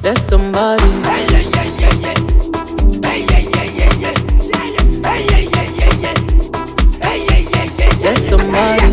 There's somebody. There's somebody.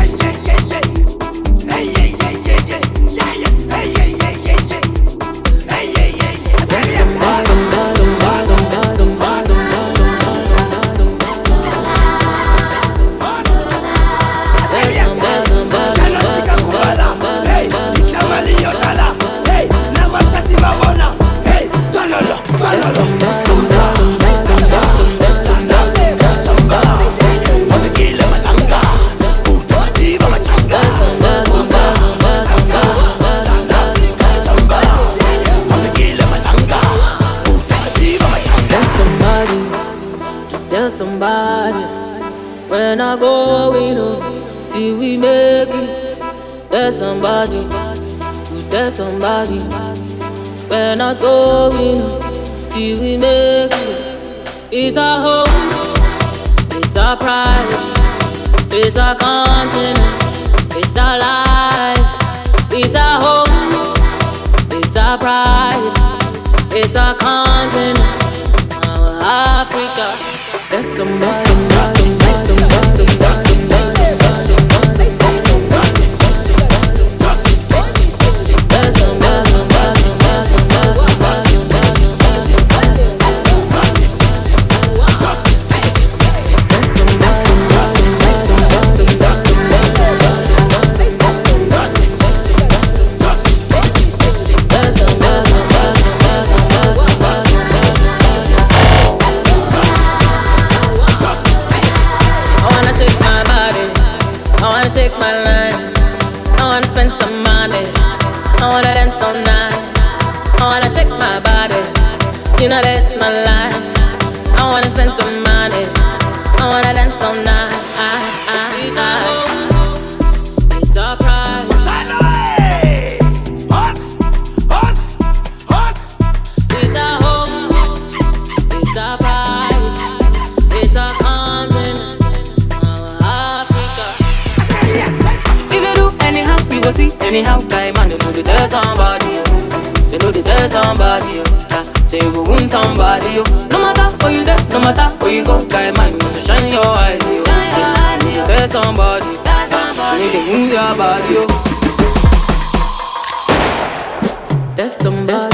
There's somebody. When I go, we know till we make it. There's somebody. There's somebody. When I go, we know till we make it. It's our home. It's our pride. It's our continent. It's our lives. It's our home. It's our pride. It's our continent. Our Africa. There's some, there's some, there's some, there's some, there's some, there's some, there's some, there's some, shake my line. I wanna spend some money. I wanna dance all night. I wanna shake my body. You know that's my life. I wanna spend some money. I wanna dance all night. It's our home. It's our pride. It's our home. It's our pride. It's our continent. Go see anyhow, guy man, they know they tell somebody, they know they tell somebody, say you go win somebody, no matter where you there, no matter where you go, guy man, you must shine your eyes, tell somebody, you need to move your body, There's somebody.